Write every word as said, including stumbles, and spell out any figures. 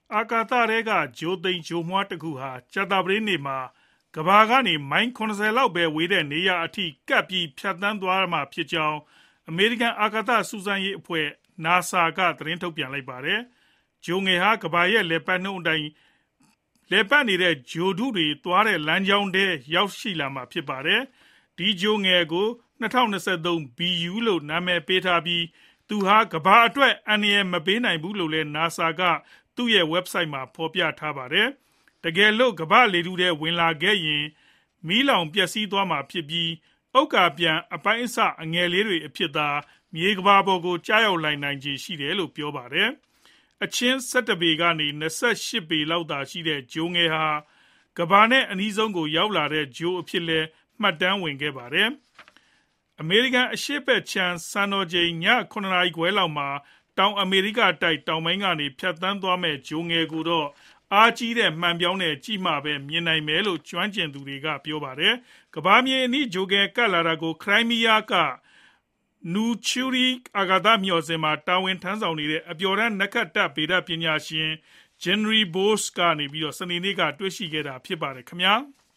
အာကာသထဲကဂြိုဟ်သိမ်ဂြိုဟ်မွှားတစ်ခုဟာကြာသပတေးနေ့မှာကမ္ဘာကနေမိုင်ခုနှစ်ဆယ်လောက်ပဲဝေးတဲ့နေရာအထိကပ်ပြီးဖြတ်သန်းသွားမှာဖြစ်ကြောင်းအမေရိကန်အာကာသစူးစမ်းရေးအဖွဲ့ NASA ကသတင်းထုတ်ပြန်လိုက်ပါတယ်။ဂြိုဟ်ငယ်ဟာကမ္ဘာရဲ့လည်ပတ်နှုန်းအတိုင်းလည်ပတ်နေတဲ့ဂြိုဟ်တုတွေသွားတဲ့လမ်းကြောင်းထဲရောက်ရှိလာမှာဖြစ်ပါတယ်။ဒီဂြိုဟ်ငယ်ကို ၂၀၂၃ ဘီ ယူ လို့နာမည်ပေးထားပြီးသူဟာကမ္ဘာအတွက်အန္တရာယ်မပေးနိုင်ဘူးလို့လည်း NASA ကသူ့ရဲ့ website မှာဖော်ပြထားပါတယ်။တကယ်လို့ကမ္ဘာလေထုထဲဝင်လာခဲ့ရင်မီးလောင်ပျက်စီးသွားမှာဖြစ်ပြီးဥက္ကာပျံအပိုင်းအစအငယ်လေးတွေအဖြစ်သာမြေကမ္ဘာပေါ်ကိုကြားရောက်လာနိုင်ခြေရှိတယ်လို့ပြောပါတယ်။အချင်း၁၁ပေကနေ၂၈ပေလောက်သာရှိတဲ့ဂြိုဟ်ငယ်ဟာကမ္ဘာနဲ့အနီးဆုံးကိုရောက်လာတဲ့ဂြိုဟ်အဖြစ်လည်းမှတ်တမ်းဝင်ခဲ့ပါတယ်။အမေရိကန်အရှေ့ဘက်ခြမ်းစံတော်ချိန်ည၇နာရီခွဲလောက်မှာတောင်အမေရိကတိုက်တောင်ပိုင်းကနေဖြတ်သန်းသွားမယ့်ဂြိုဟ်ငယ်ကိုတော့အားကြီးတဲ့မှန်ပြောင်းနဲ့ကြည့်မှပဲမြင်နိုင်မယ်လို့ကျွမ်းကျင်သူတွေကပြောပါတယ်။ကမ္ဘာမြေအနီးဂြိုဟ်ငယ်ကပ်လာတာကိုခရိုင်းမီးယားကနူချူရီအာကာသမျှော်စင်မှာတာဝန်ထမ်းဆောင်နေတဲ့အပျော်တမ်းနက္ခတ္တဗေဒပညာရှင် Gennady Bosch ကနေပြီးတော့စနေနေ့ကတွေ့ရှိခဲ့တာဖြစ်ပါတယ်ခင်ဗျာ။